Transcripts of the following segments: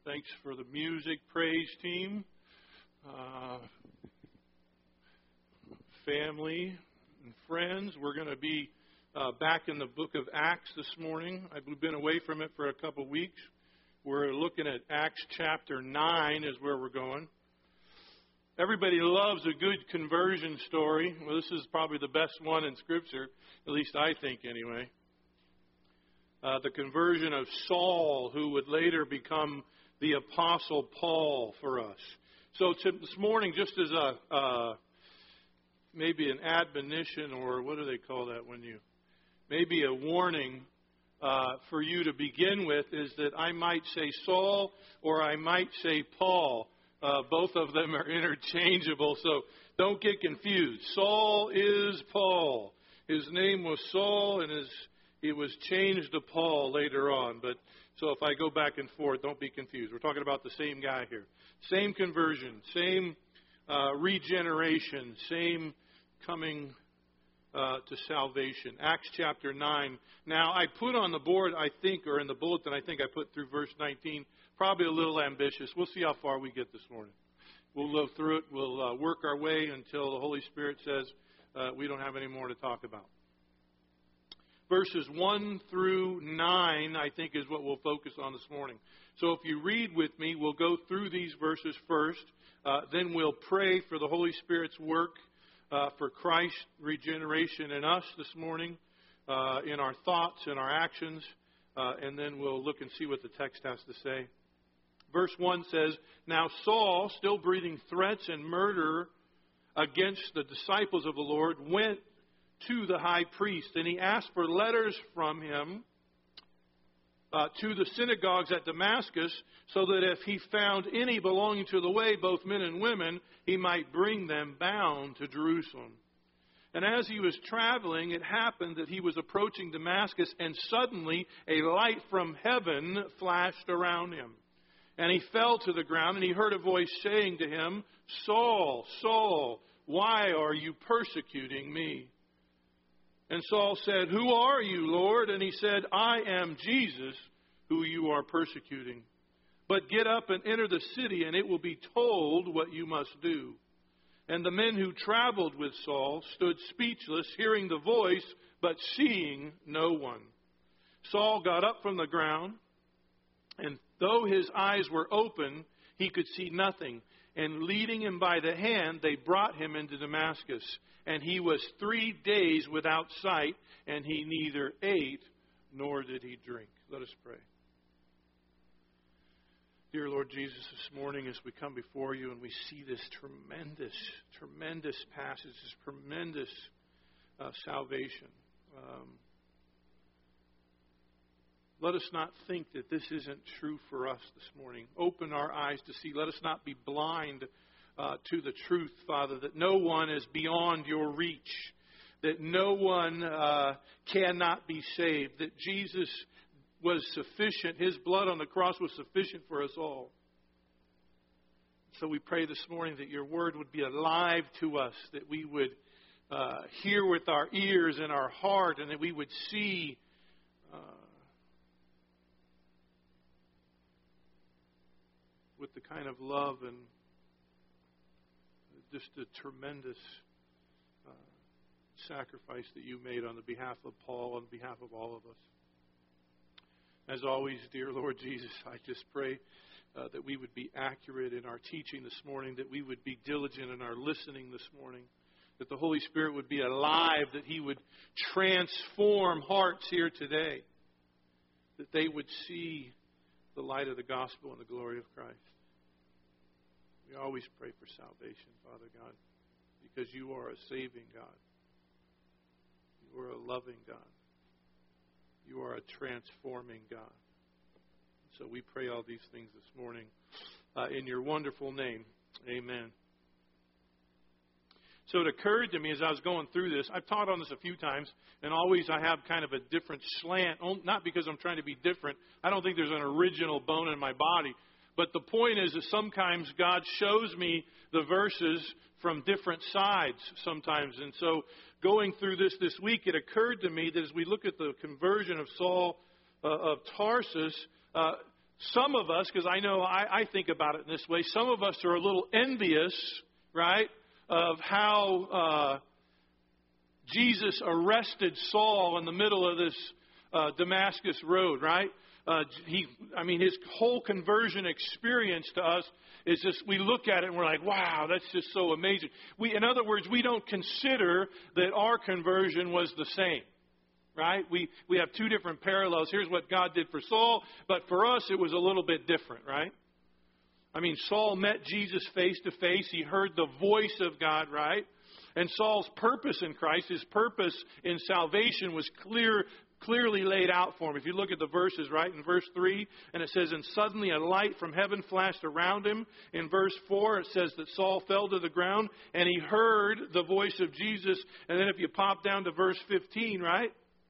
Thanks for the music, praise team, family, and friends. We're going to be back in the book of Acts this morning. We've been away from it for a couple of weeks. We're looking at Acts chapter 9 is where we're going. Everybody loves a good conversion story. Well, this is probably the best one in Scripture, at least I think anyway. The conversion of Saul, who would later become the Apostle Paul for us. So this morning, just as maybe an admonition, or what do they call that when you, maybe a warning for you to begin with, is that I might say Saul or I might say Paul. Both of them are interchangeable, so don't get confused. Saul is Paul. His name was Saul, and it was changed to Paul later on. But so if I go back and forth, don't be confused. We're talking about the same guy here. Same conversion, same regeneration, same coming to salvation. Acts chapter 9. Now, I put on the board, I think, or in the bulletin, I think I put through verse 19. Probably a little ambitious. We'll see how far we get this morning. We'll go through it. We'll work our way until the Holy Spirit says we don't have any more to talk about. Verses 1 through 9, I think, is what we'll focus on this morning. So if you read with me, we'll go through these verses first. Then we'll pray for the Holy Spirit's work for Christ's regeneration in us this morning, in our thoughts and our actions. And then we'll look and see what the text has to say. Verse 1 says, Now Saul, still breathing threats and murder against the disciples of the Lord, went to the high priest, and he asked for letters from him to the synagogues at Damascus, so that if he found any belonging to the way, both men and women, he might bring them bound to Jerusalem. And as he was traveling, it happened that he was approaching Damascus, and suddenly a light from heaven flashed around him. And he fell to the ground, and he heard a voice saying to him, Saul, Saul, why are you persecuting me? And Saul said, Who are you, Lord? And he said, I am Jesus, who you are persecuting. But get up and enter the city, and it will be told what you must do. And the men who traveled with Saul stood speechless, hearing the voice, but seeing no one. Saul got up from the ground, and though his eyes were open, he could see nothing. And leading him by the hand, they brought him into Damascus. And he was 3 days without sight, and he neither ate nor did he drink. Let us pray. Dear Lord Jesus, this morning as we come before you and we see this tremendous passage, this tremendous salvation, let us not think that this isn't true for us this morning. Open our eyes to see. Let us not be blind to the truth, Father, that no one is beyond your reach, that no one cannot be saved, that Jesus was sufficient. His blood on the cross was sufficient for us all. So we pray this morning that your word would be alive to us, that we would hear with our ears and our heart, and that we would see with the kind of love and just a tremendous sacrifice that you made on the behalf of Paul, on behalf of all of us. As always, dear Lord Jesus, I just pray that we would be accurate in our teaching this morning, that we would be diligent in our listening this morning, that the Holy Spirit would be alive, that He would transform hearts here today, that they would see the light of the gospel and the glory of Christ. We always pray for salvation, Father God, because you are a saving God. You are a loving God. You are a transforming God. So we pray all these things this morning in your wonderful name. Amen. So it occurred to me as I was going through this, I've taught on this a few times, and always I have kind of a different slant, not because I'm trying to be different. I don't think there's an original bone in my body. But the point is that sometimes God shows me the verses from different sides sometimes. And so going through this week, it occurred to me that as we look at the conversion of Saul of Tarsus, some of us, because I know I think about it in this way, some of us are a little envious, right, of how Jesus arrested Saul in the middle of this Damascus road, right? His whole conversion experience to us is just, we look at it and we're like, wow, that's just so amazing. In other words, we don't consider that our conversion was the same, right? We have two different parallels. Here's what God did for Saul, but for us it was a little bit different, right? Saul met Jesus face to face. He heard the voice of God, right? And Saul's purpose in Christ, his purpose in salvation was clearly laid out for him. If you look at the verses, right, in verse 3, and it says, and suddenly a light from heaven flashed around him. In verse 4, it says that Saul fell to the ground, and he heard the voice of Jesus. And then if you pop down to verse 15, right,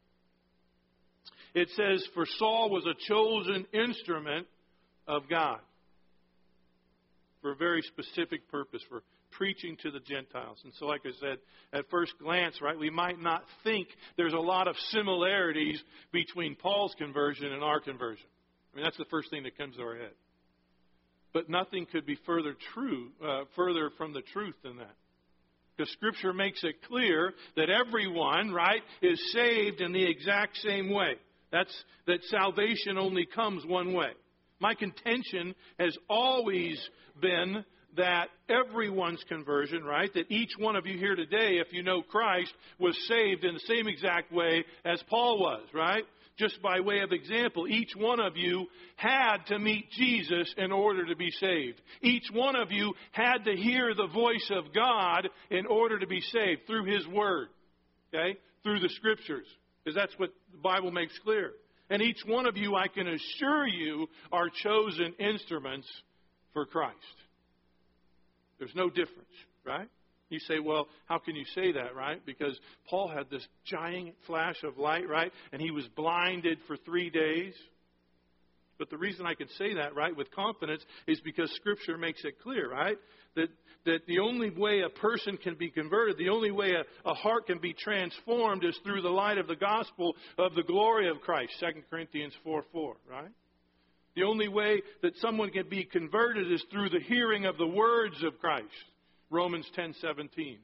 it says, for Saul was a chosen instrument of God for a very specific purpose, for preaching to the Gentiles. And so, like I said, at first glance, right, we might not think there's a lot of similarities between Paul's conversion and our conversion. That's the first thing that comes to our head. But nothing could be further from the truth than that. Because Scripture makes it clear that everyone, right, is saved in the exact same way. That salvation only comes one way. My contention has always been that everyone's conversion, right, that each one of you here today, if you know Christ, was saved in the same exact way as Paul was, right? Just by way of example, each one of you had to meet Jesus in order to be saved. Each one of you had to hear the voice of God in order to be saved through His Word, okay, through the Scriptures, because that's what the Bible makes clear. And each one of you, I can assure you, are chosen instruments for Christ. There's no difference, right? You say, well, how can you say that, right? Because Paul had this giant flash of light, right? And he was blinded for 3 days. But the reason I can say that, right, with confidence is because Scripture makes it clear, right? That the only way a person can be converted, the only way a heart can be transformed is through the light of the gospel of the glory of Christ, 2 Corinthians 4:4, right? The only way that someone can be converted is through the hearing of the words of Christ. Romans 10:17.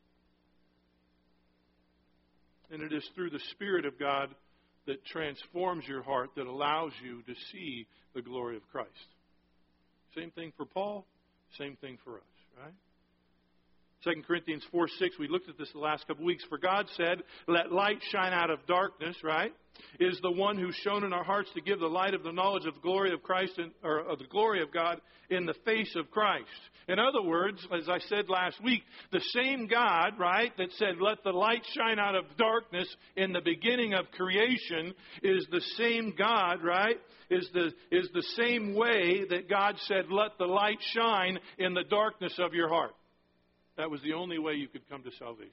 And it is through the Spirit of God that transforms your heart, that allows you to see the glory of Christ. Same thing for Paul, same thing for us, right? 2 Corinthians 4:6, we looked at this the last couple of weeks. For God said, let light shine out of darkness, right? Is the one who's shown in our hearts to give the light of the knowledge of the glory of Christ, or of the glory of God in the face of Christ. In other words, as I said last week, the same God, right, that said, let the light shine out of darkness in the beginning of creation, is the same God, right, is the same way that God said, let the light shine in the darkness of your heart. That was the only way you could come to salvation.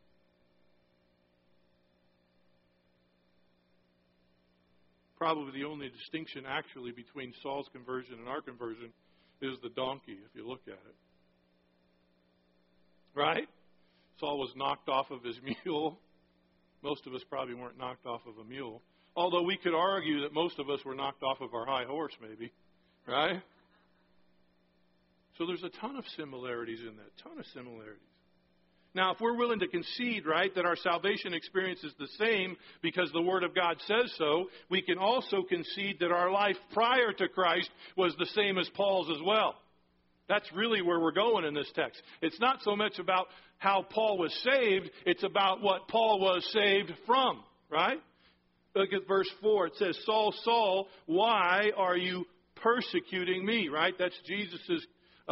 Probably the only distinction actually between Saul's conversion and our conversion is the donkey, if you look at it. Right? Saul was knocked off of his mule. Most of us probably weren't knocked off of a mule. Although we could argue that most of us were knocked off of our high horse, maybe. Right? So there's a ton of similarities in that. Ton of similarities. Now, if we're willing to concede, right, that our salvation experience is the same because the Word of God says so, we can also concede that our life prior to Christ was the same as Paul's as well. That's really where we're going in this text. It's not so much about how Paul was saved, it's about what Paul was saved from, right? Look at verse 4. It says, Saul, Saul, why are you persecuting me, right? That's Jesus'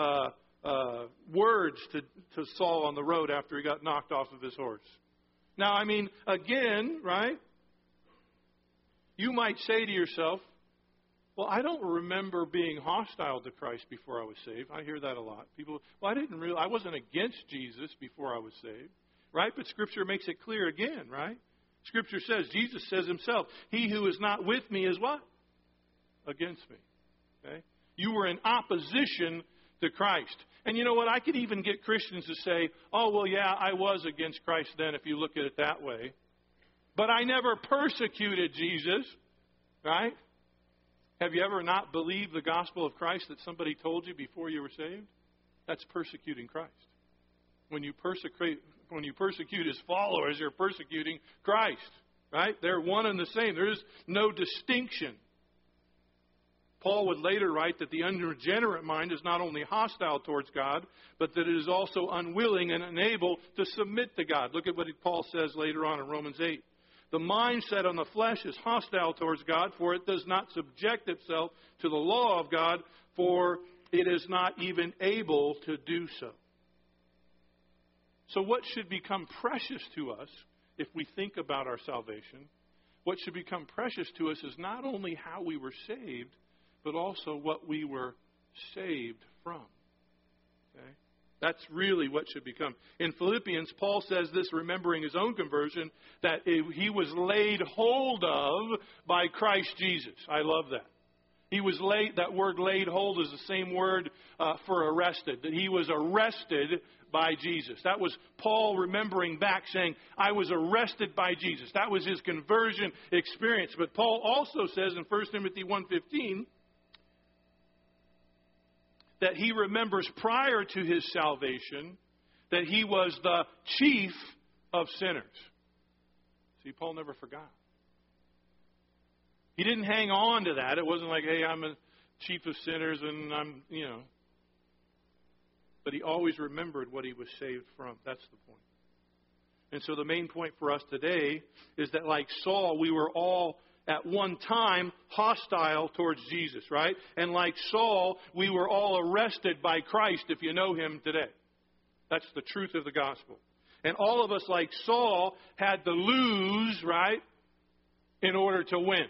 words to Saul on the road after he got knocked off of his horse. Now, again, right? You might say to yourself, well, I don't remember being hostile to Christ before I was saved. I hear that a lot. People, well, I wasn't against Jesus before I was saved. Right? But Scripture makes it clear again, right? Scripture says, Jesus says himself, he who is not with me is what? Against me. Okay? You were in opposition to Christ. And you know what? I could even get Christians to say, oh, well, yeah, I was against Christ then if you look at it that way. But I never persecuted Jesus, right? Have you ever not believed the gospel of Christ that somebody told you before you were saved? That's persecuting Christ. When you persecute His followers, you're persecuting Christ. Right? They're one and the same. There is no distinction. Paul would later write that the unregenerate mind is not only hostile towards God, but that it is also unwilling and unable to submit to God. Look at what Paul says later on in Romans 8. The mind set on the flesh is hostile towards God, for it does not subject itself to the law of God, for it is not even able to do so. So what should become precious to us if we think about our salvation? What should become precious to us is not only how we were saved, but also what we were saved from. Okay? That's really what should become. In Philippians, Paul says this, remembering his own conversion, that he was laid hold of by Christ Jesus. I love that. That word laid hold is the same word for arrested. That he was arrested by Jesus. That was Paul remembering back saying, I was arrested by Jesus. That was his conversion experience. But Paul also says in 1 Timothy 1:15, that he remembers prior to his salvation that he was the chief of sinners. See, Paul never forgot. He didn't hang on to that. It wasn't like, hey, I'm a chief of sinners and I'm. But he always remembered what he was saved from. That's the point. And so the main point for us today is that like Saul, we were all at one time hostile towards Jesus, right? And like Saul, we were all arrested by Christ if you know him today. That's the truth of the gospel. And all of us, like Saul, had to lose, right, in order to win.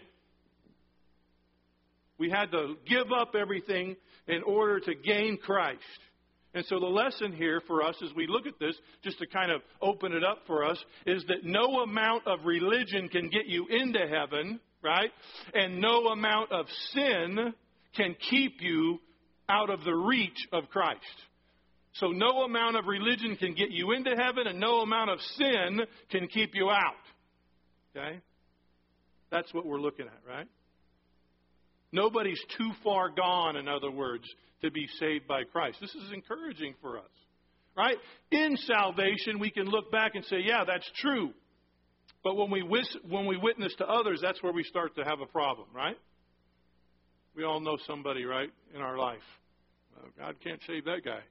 We had to give up everything in order to gain Christ. And so the lesson here for us as we look at this, just to kind of open it up for us, is that no amount of religion can get you into heaven, right? And no amount of sin can keep you out of the reach of Christ. So no amount of religion can get you into heaven, and no amount of sin can keep you out. Okay? That's what we're looking at, right? Nobody's too far gone, in other words, to be saved by Christ. This is encouraging for us, right? In salvation, we can look back and say, yeah, that's true. But when we witness to others, that's where we start to have a problem, right? We all know somebody, right, in our life. God can't save that guy.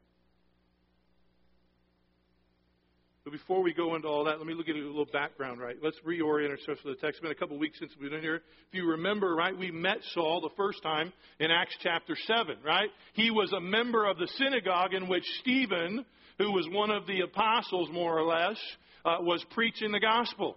But before we go into all that, let me look at a little background, right? Let's reorient ourselves to the text. It's been a couple of weeks since we've been here. If you remember, right, we met Saul the first time in Acts chapter 7, right? He was a member of the synagogue in which Stephen, who was one of the apostles, more or less, was preaching the gospel.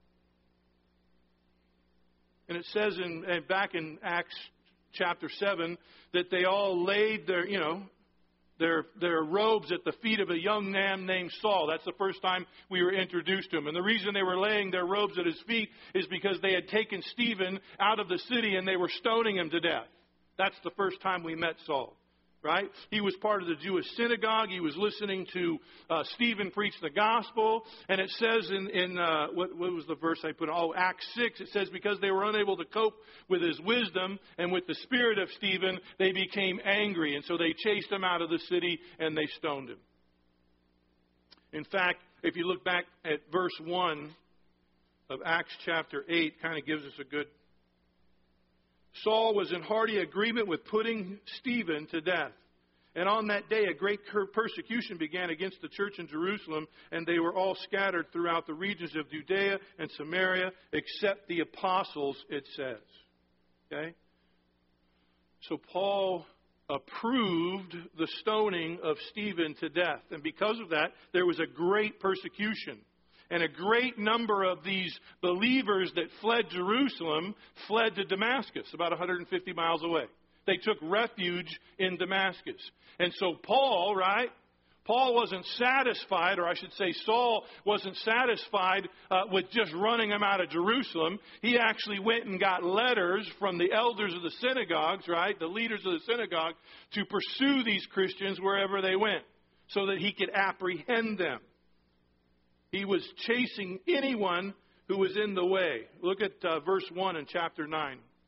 And it says back in Acts chapter 7 that they all laid their robes at the feet of a young man named Saul. That's the first time we were introduced to him. And the reason they were laying their robes at his feet is because they had taken Stephen out of the city and they were stoning him to death. That's the first time we met Saul, right? He was part of the Jewish synagogue. He was listening to Stephen preach the gospel. And it says in what was the verse I put? Acts 6. It says, because they were unable to cope with his wisdom and with the spirit of Stephen, they became angry. And so they chased him out of the city and they stoned him. In fact, if you look back at verse 1 of Acts chapter 8, kind of gives us a good... Saul was in hearty agreement with putting Stephen to death. And on that day, a great persecution began against the church in Jerusalem, and they were all scattered throughout the regions of Judea and Samaria, except the apostles, it says. Okay? So Paul approved the stoning of Stephen to death. And because of that, there was a great persecution. And a great number of these believers that fled Jerusalem fled to Damascus, about 150 miles away. They took refuge in Damascus. And so Paul, right? Paul wasn't satisfied, or I should say Saul wasn't satisfied with just running them out of Jerusalem. He actually went and got letters from the elders of the synagogues, right? The leaders of the synagogue, to pursue these Christians wherever they went so that he could apprehend them. He was chasing anyone who was in the way. Look at verse 1 in chapter 9.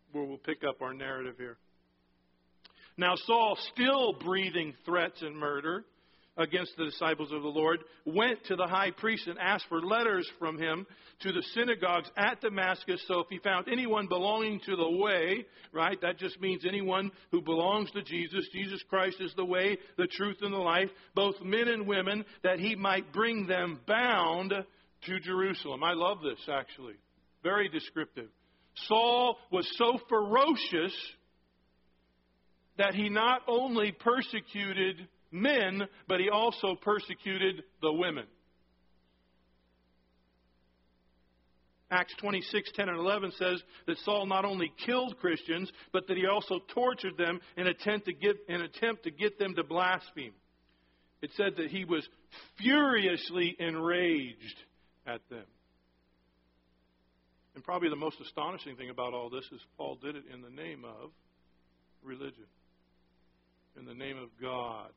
where we'll pick up our narrative here. Now Saul, still breathing threats and murder against the disciples of the Lord, went to the high priest and asked for letters from him to the synagogues at Damascus. So if he found anyone belonging to the way, right, that just means anyone who belongs to Jesus. Jesus Christ is the way, the truth, and the life, both men and women, that he might bring them bound to Jerusalem. I love this, actually. Very descriptive. Saul was so ferocious that he not only persecuted men, but he also persecuted the women. Acts 26:10 and 11 says that Saul not only killed Christians, but that he also tortured them in an attempt to get them to blaspheme. It said that he was furiously enraged at them. And probably the most astonishing thing about all this is Paul did it in the name of religion, in the name of God.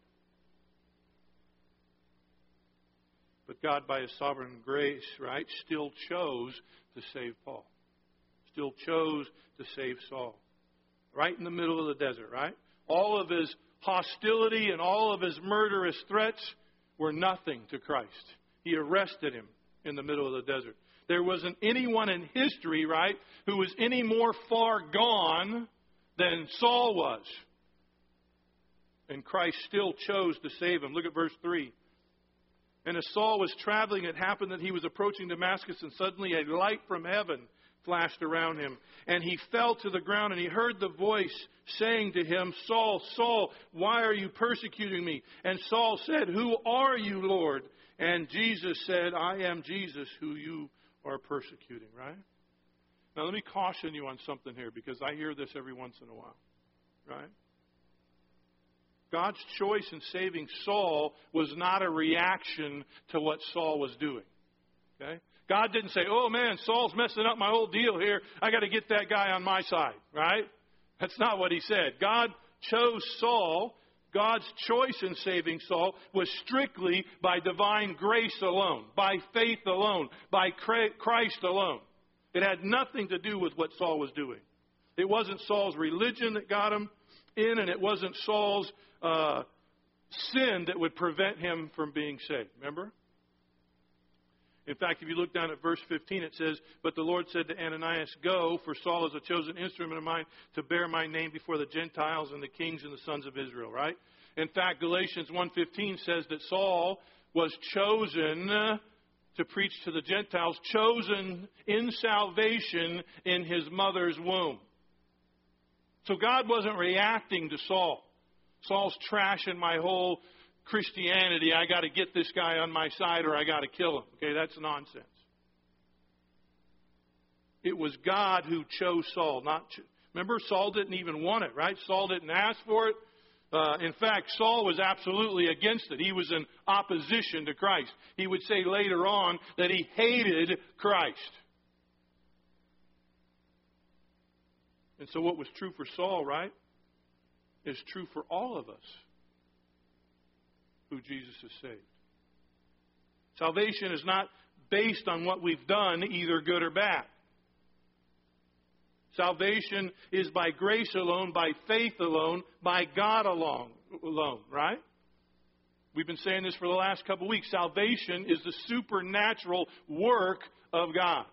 But God, by His sovereign grace, right, still chose to save Paul. Still chose to save Saul. Right in the middle of the desert, right? All of his hostility and all of his murderous threats were nothing to Christ. He arrested him in the middle of the desert. There wasn't anyone in history, right, who was any more far gone than Saul was. And Christ still chose to save him. Look at verse 3. And as Saul was traveling, it happened that he was approaching Damascus, and suddenly a light from heaven flashed around him. And he fell to the ground, and he heard the voice saying to him, Saul, Saul, why are you persecuting me? And Saul said, Who are you, Lord? And Jesus said, I am Jesus, who you are persecuting, right? Now let me caution you on something here, because I hear this every once in a while, right? God's choice in saving Saul was not a reaction to what Saul was doing. Okay? God didn't say, oh man, Saul's messing up my whole deal here. I got to get that guy on my side, right? That's not what He said. God chose Saul. God's choice in saving Saul was strictly by divine grace alone, by faith alone, by Christ alone. It had nothing to do with what Saul was doing. It wasn't Saul's religion that got him in, and it wasn't Saul's sin that would prevent him from being saved. Remember? In fact, if you look down at verse 15, it says, But the Lord said to Ananias, Go, for Saul is a chosen instrument of mine to bear my name before the Gentiles and the kings and the sons of Israel, right? In fact, Galatians 1:15 says that Saul was chosen to preach to the Gentiles, chosen in salvation in his mother's womb. So God wasn't reacting to Saul. Saul's trashing my whole Christianity. I got to get this guy on my side or I got to kill him. Okay, that's nonsense. It was God who chose Saul. Remember, Saul didn't even want it, right? Saul didn't ask for it. In fact, Saul was absolutely against it. He was in opposition to Christ. He would say later on that he hated Christ. And so what was true for Saul, right, is true for all of us who Jesus has saved. Salvation is not based on what we've done, either good or bad. Salvation is by grace alone, by faith alone, by God alone, right? We've been saying this for the last couple of weeks. Salvation is the supernatural work of God.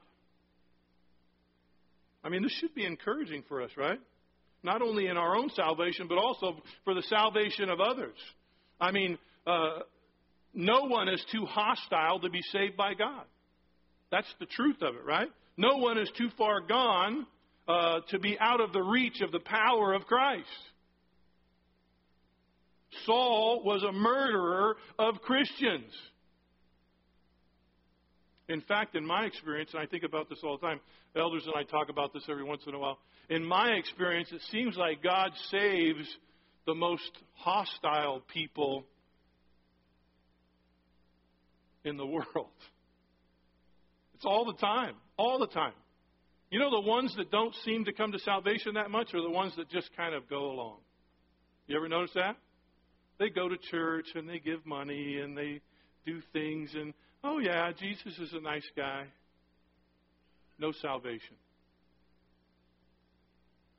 I mean, this should be encouraging for us, right? Not only in our own salvation, but also for the salvation of others. I mean, no one is too hostile to be saved by God. That's the truth of it, right? No one is too far gone to be out of the reach of the power of Christ. Saul was a murderer of Christians. In fact, in my experience, and I think about this all the time, elders and I talk about this every once in a while. In my experience, it seems like God saves the most hostile people in the world. It's all the time. All the time. You know, the ones that don't seem to come to salvation that much are the ones that just kind of go along. You ever notice that? They go to church and they give money and they do things and, oh yeah, Jesus is a nice guy. No salvation.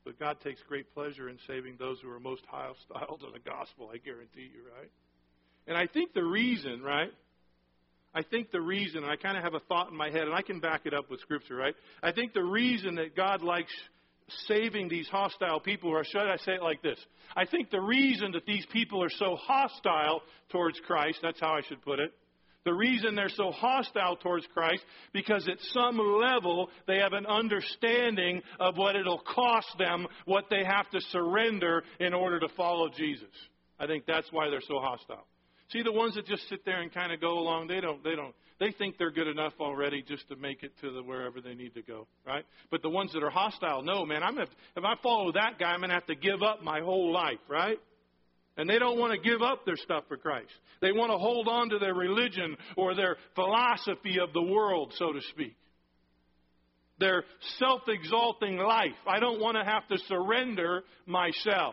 But God takes great pleasure in saving those who are most hostile to the gospel, I guarantee you, right? And I think the reason, right? I kind of have a thought in my head, and I can back it up with Scripture, right? I think the reason that God likes saving these hostile people, or should I say it like this? I think the reason that these people are so hostile towards Christ, that's how I should put it, the reason they're so hostile towards Christ, because at some level they have an understanding of what it'll cost them, what they have to surrender in order to follow Jesus. I think that's why they're so hostile. See, the ones that just sit there and kind of go along, they think they're good enough already just to make it to wherever they need to go, right? But the ones that are hostile, no, man, if I follow that guy, I'm going to have to give up my whole life, right? And they don't want to give up their stuff for Christ. They want to hold on to their religion or their philosophy of the world, so to speak. Their self-exalting life. I don't want to have to surrender myself.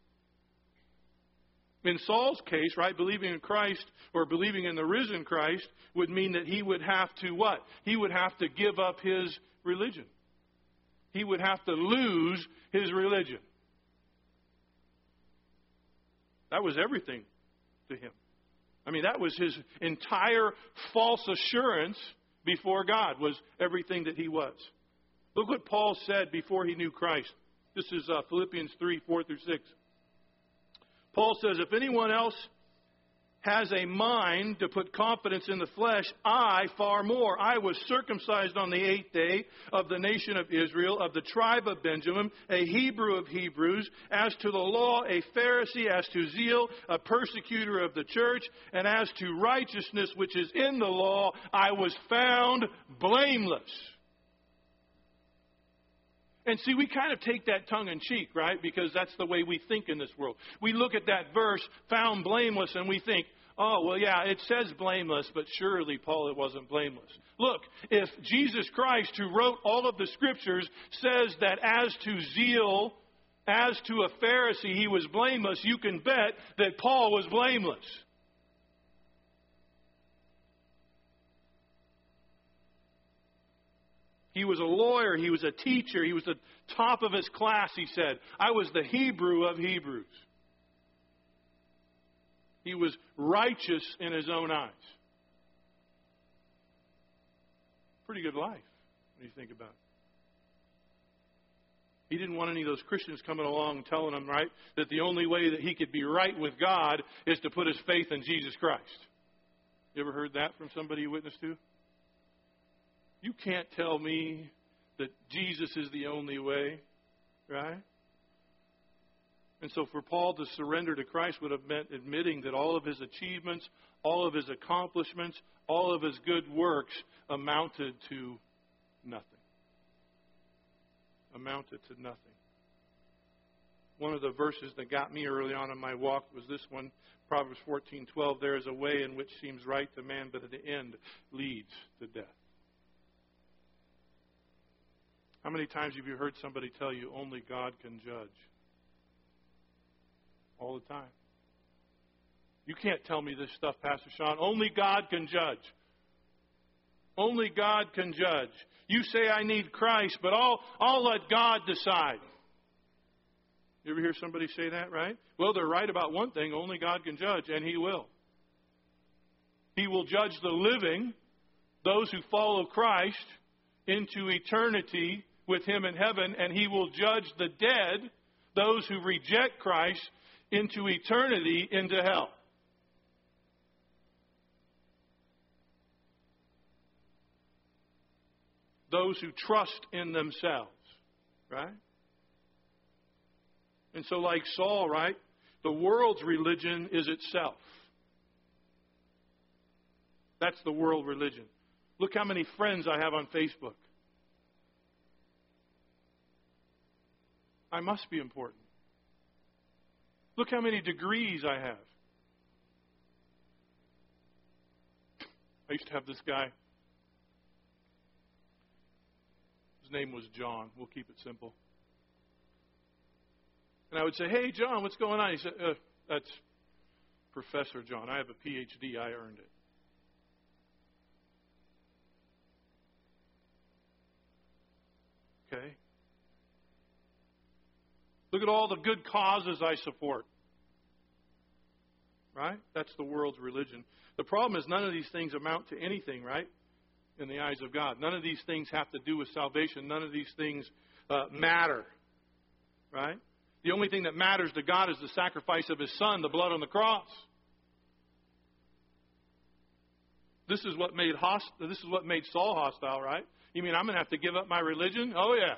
In Saul's case, right, believing in Christ or believing in the risen Christ would mean that he would have to what? He would have to give up his religion. He would have to lose his religion. That was everything to him. I mean, that was his entire false assurance before God, was everything that he was. Look what Paul said before he knew Christ. This is Philippians 3, 4 through 6. Paul says, if anyone else has a mind to put confidence in the flesh, I far more. I was circumcised on the 8th day of the nation of Israel, of the tribe of Benjamin, a Hebrew of Hebrews, as to the law, a Pharisee, as to zeal, a persecutor of the church, and as to righteousness which is in the law, I was found blameless. And see, we kind of take that tongue-in-cheek, right? Because that's the way we think in this world. We look at that verse, found blameless, and we think, oh, well, yeah, it says blameless, but surely, Paul, it wasn't blameless. Look, if Jesus Christ, who wrote all of the Scriptures, says that as to zeal, as to a Pharisee, he was blameless, you can bet that Paul was blameless. He was a lawyer. He was a teacher. He was the top of his class, he said. I was the Hebrew of Hebrews. He was righteous in his own eyes. Pretty good life, when you think about it. He didn't want any of those Christians coming along telling him, right, that the only way that he could be right with God is to put his faith in Jesus Christ. You ever heard that from somebody you witnessed to? You can't tell me that Jesus is the only way, right? And so for Paul to surrender to Christ would have meant admitting that all of his achievements, all of his accomplishments, all of his good works amounted to nothing. Amounted to nothing. One of the verses that got me early on in my walk was this one, Proverbs 14:12. There is a way in which seems right to man, but at the end leads to death. How many times have you heard somebody tell you only God can judge? All the time. You can't tell me this stuff, Pastor Sean. Only God can judge. Only God can judge. You say I need Christ, but I'll let God decide. You ever hear somebody say that, right? Well, they're right about one thing. Only God can judge, and He will. He will judge the living, those who follow Christ, into eternity with Him in heaven, and He will judge the dead, those who reject Christ, into eternity into hell. Those who trust in themselves, right? And so like Saul, right, the world's religion is itself. That's the world religion. Look how many friends I have on Facebook. I must be important. Look how many degrees I have. I used to have this guy. His name was John. We'll keep it simple. And I would say, hey, John, what's going on? He said, that's Professor John. I have a PhD. I earned it. Okay. Look at all the good causes I support. Right? That's the world's religion. The problem is none of these things amount to anything, right? In the eyes of God. None of these things have to do with salvation. None of these things matter. Right? The only thing that matters to God is the sacrifice of His Son, the blood on the cross. This is what made Saul hostile, right? You mean I'm going to have to give up my religion? Oh, yeah.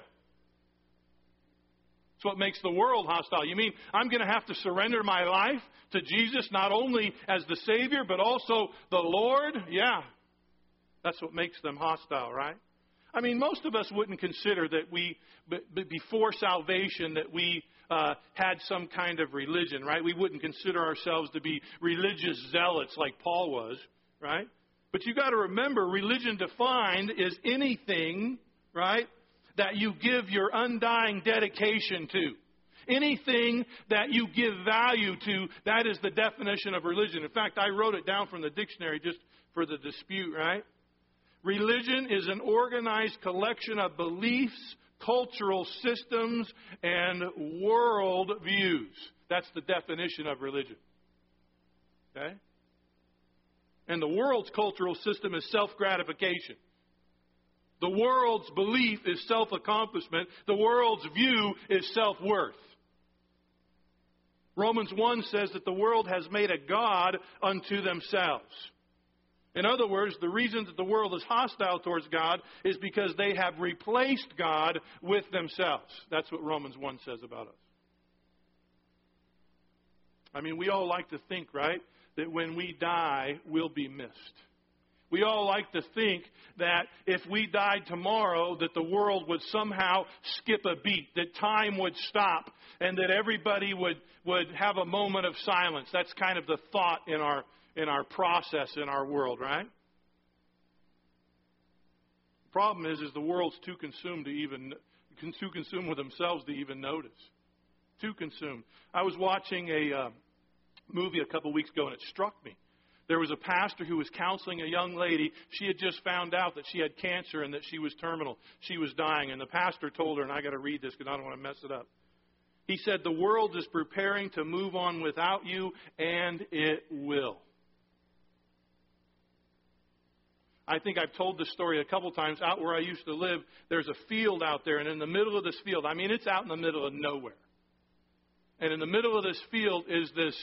It's what makes the world hostile. You mean I'm going to have to surrender my life to Jesus, not only as the Savior, but also the Lord? Yeah. That's what makes them hostile, right? I mean, most of us wouldn't consider that we, before salvation, that we had some kind of religion, right? We wouldn't consider ourselves to be religious zealots like Paul was, right? But you got to remember, religion defined is anything, right, that you give your undying dedication to. Anything that you give value to, that is the definition of religion. In fact, I wrote it down from the dictionary just for the dispute, right? Religion is an organized collection of beliefs, cultural systems, and world views. That's the definition of religion. Okay? And the world's cultural system is self-gratification. The world's belief is self-accomplishment. The world's view is self-worth. Romans 1 says that the world has made a god unto themselves. In other words, the reason that the world is hostile towards God is because they have replaced God with themselves. That's what Romans 1 says about us. I mean, we all like to think, right, that when we die, we'll be missed. We all like to think that if we died tomorrow, that the world would somehow skip a beat, that time would stop, and that everybody would have a moment of silence. That's kind of the thought in our process in our world, right? The problem is the world's too consumed with themselves to even notice. Too consumed. I was watching a movie a couple weeks ago, and it struck me. There was a pastor who was counseling a young lady. She had just found out that she had cancer and that she was terminal. She was dying. And the pastor told her, and I got to read this because I don't want to mess it up. He said, "The world is preparing to move on without you, and it will." I think I've told this story a couple times. Out where I used to live, there's a field out there. And in the middle of this field, I mean, it's out in the middle of nowhere. And in the middle of this field is this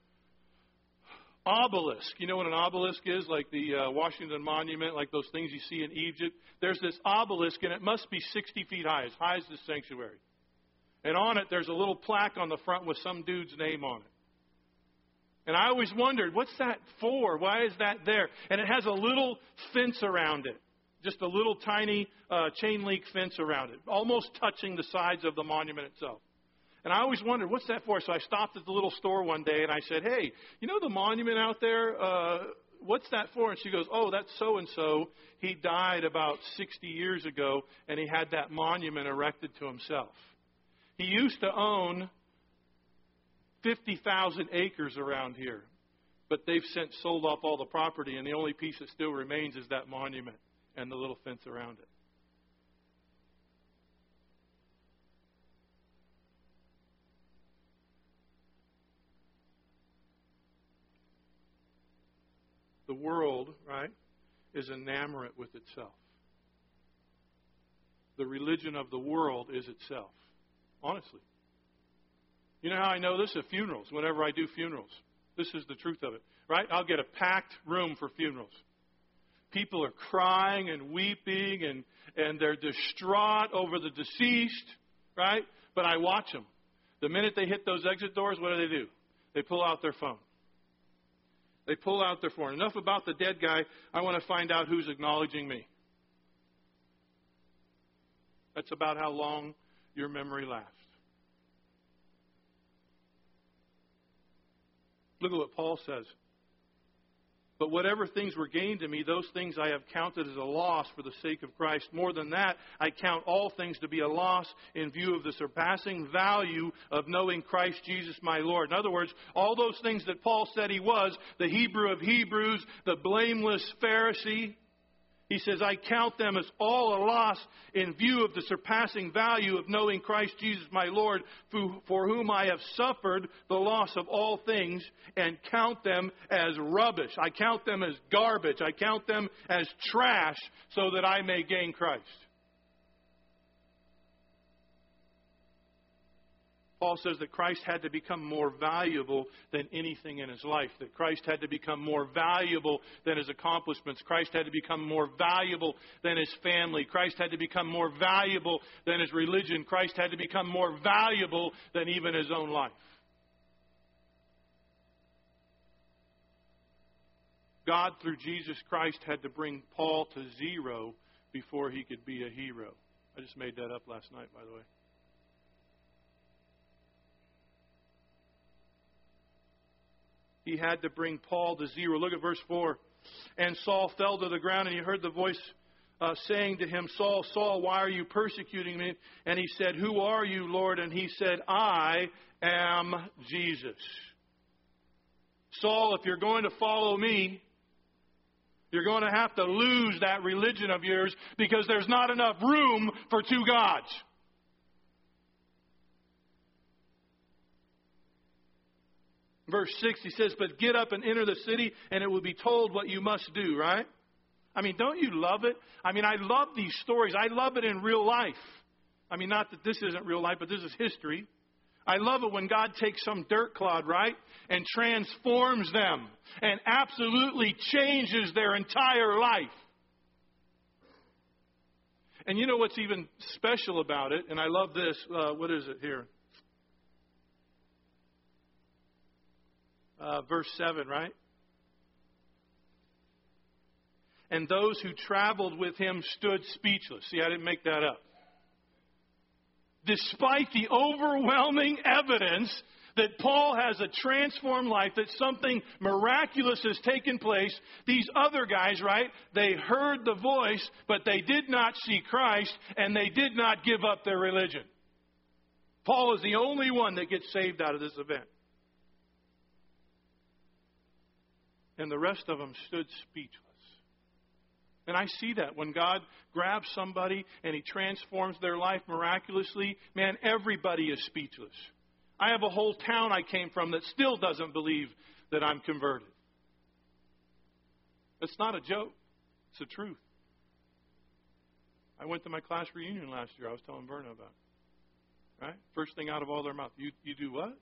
obelisk. You know what an obelisk is? Like the Washington Monument, like those things you see in Egypt. There's this obelisk, and it must be 60 feet high, as high as this sanctuary. And on it, there's a little plaque on the front with some dude's name on it. And I always wondered, what's that for? Why is that there? And it has a little fence around it. Just a little tiny chain link fence around it, almost touching the sides of the monument itself. And I always wondered, what's that for? So I stopped at the little store one day and I said, "Hey, you know the monument out there? What's that for?" And she goes, "Oh, that's so-and-so. He died about 60 years ago, and he had that monument erected to himself. He used to own 50,000 acres around here, but they've since sold off all the property, and the only piece that still remains is that monument and the little fence around it." The world, right, is enamored with itself. The religion of the world is itself. Honestly. You know how I know this? At funerals, whenever I do funerals. This is the truth of it, right? I'll get a packed room for funerals. People are crying and weeping and they're distraught over the deceased, right? But I watch them. The minute they hit those exit doors, what do? They pull out their phone. They pull out their phone. Enough about the dead guy. I want to find out who's acknowledging me. That's about how long your memory lasts. Look at what Paul says. "But whatever things were gained to me, those things I have counted as a loss for the sake of Christ. More than that, I count all things to be a loss in view of the surpassing value of knowing Christ Jesus my Lord." In other words, all those things that Paul said he was, the Hebrew of Hebrews, the blameless Pharisee, He says, I count them as all a loss in view of the surpassing value of knowing Christ Jesus my Lord, for whom I have suffered the loss of all things, and count them as rubbish. I count them as garbage. I count them as trash, so that I may gain Christ. Paul says that Christ had to become more valuable than anything in his life. That Christ had to become more valuable than his accomplishments. Christ had to become more valuable than his family. Christ had to become more valuable than his religion. Christ had to become more valuable than even his own life. God, through Jesus Christ, had to bring Paul to zero before he could be a hero. I just made that up last night, by the way. He had to bring Paul to zero. Look at verse 4. And Saul fell to the ground, and he heard the voice saying to him, Saul, Saul, why are you persecuting me? And he said, Who are you, Lord? And he said, I am Jesus. Saul, if you're going to follow me, you're going to have to lose that religion of yours, because there's not enough room for two gods. Verse 6, he says, But get up and enter the city, and it will be told what you must do, right? I mean, don't you love it? I mean, I love these stories. I love it in real life. I mean, not that this isn't real life, but this is history. I love it when God takes some dirt clod, right, and transforms them and absolutely changes their entire life. And you know what's even special about it? And I love this. What is it here? Verse 7, right? And those who traveled with him stood speechless. See, I didn't make that up. Despite the overwhelming evidence that Paul has a transformed life, that something miraculous has taken place, these other guys, right, they heard the voice, but they did not see Christ, and they did not give up their religion. Paul is the only one that gets saved out of this event. And the rest of them stood speechless. And I see that when God grabs somebody and he transforms their life miraculously, man, everybody is speechless. I have a whole town I came from that still doesn't believe that I'm converted. It's not a joke. It's the truth. I went to my class reunion last year. I was telling Verna about it. Right? First thing out of all their mouth. You do what?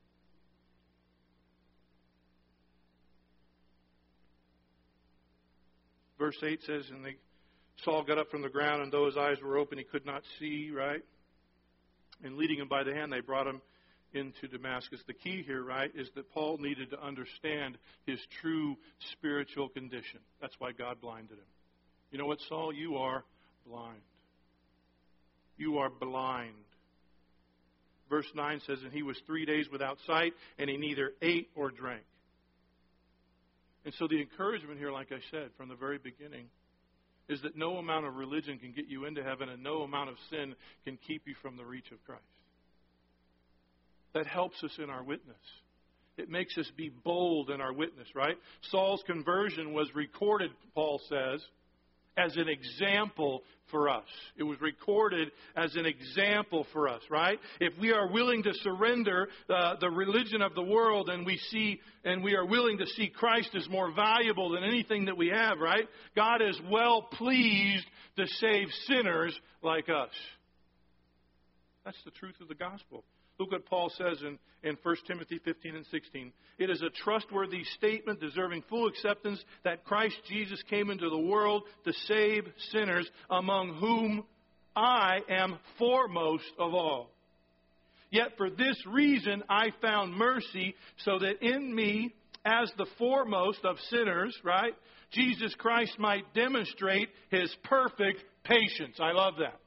Verse 8 says, and Saul got up from the ground, and though his eyes were open, he could not see, right? And leading him by the hand, they brought him into Damascus. The key here, right, is that Paul needed to understand his true spiritual condition. That's why God blinded him. You know what, Saul? You are blind. You are blind. Verse 9 says, and he was 3 days without sight, and he neither ate or drank. And so the encouragement here, like I said, from the very beginning, is that no amount of religion can get you into heaven, and no amount of sin can keep you from the reach of Christ. That helps us in our witness. It makes us be bold in our witness, right? Saul's conversion was recorded, Paul says, as an example for us. It was recorded as an example for us, right? If we are willing to surrender the religion of the world, and we are willing to see Christ as more valuable than anything that we have, right? God is well pleased to save sinners like us. That's the truth of the gospel. Look what Paul says in 1 Timothy 15 and 16. It is a trustworthy statement deserving full acceptance that Christ Jesus came into the world to save sinners, among whom I am foremost of all. Yet for this reason I found mercy, so that in me, as the foremost of sinners, right, Jesus Christ might demonstrate his perfect patience. I love that.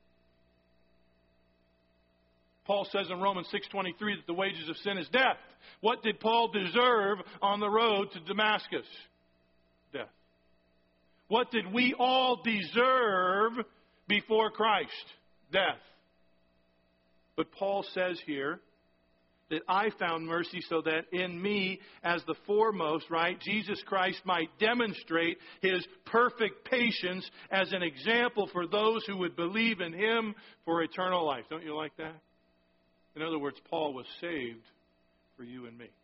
Paul says in Romans 6:23 that the wages of sin is death. What did Paul deserve on the road to Damascus? Death. What did we all deserve before Christ? Death. But Paul says here that I found mercy so that in me, as the foremost, right, Jesus Christ might demonstrate His perfect patience as an example for those who would believe in Him for eternal life. Don't you like that? In other words, Paul was saved for you and me,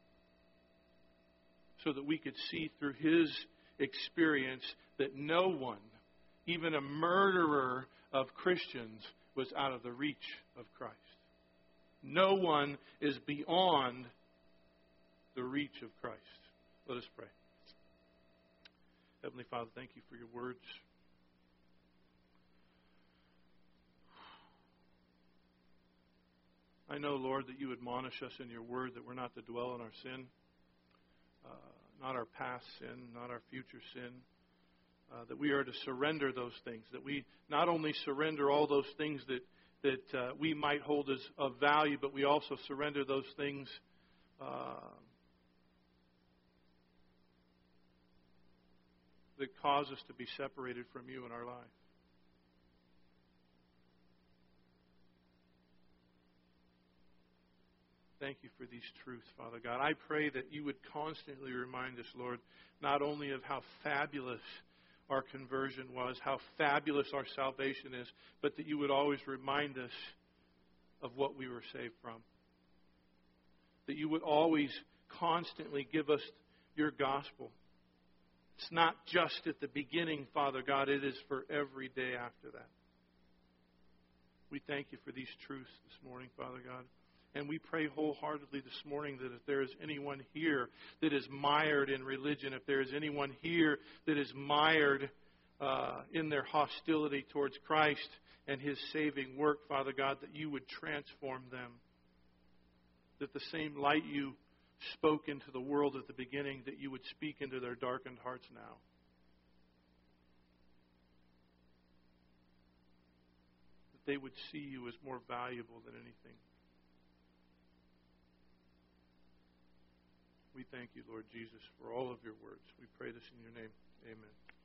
so that we could see through his experience that no one, even a murderer of Christians, was out of the reach of Christ. No one is beyond the reach of Christ. Let us pray. Heavenly Father, thank you for your words. I know, Lord, that you admonish us in your word that we're not to dwell on our sin, not our past sin, not our future sin, that we are to surrender those things, that we not only surrender all those things that we might hold as of value, but we also surrender those things that cause us to be separated from you in our life. Thank you for these truths, Father God. I pray that you would constantly remind us, Lord, not only of how fabulous our conversion was, how fabulous our salvation is, but that you would always remind us of what we were saved from. That you would always constantly give us your gospel. It's not just at the beginning, Father God. It is for every day after that. We thank you for these truths this morning, Father God. And we pray wholeheartedly this morning that if there is anyone here that is mired in religion, if there is anyone here that is mired in their hostility towards Christ and His saving work, Father God, that you would transform them. That the same light you spoke into the world at the beginning, that you would speak into their darkened hearts now. That they would see you as more valuable than anything. We thank you, Lord Jesus, for all of your words. We pray this in your name. Amen.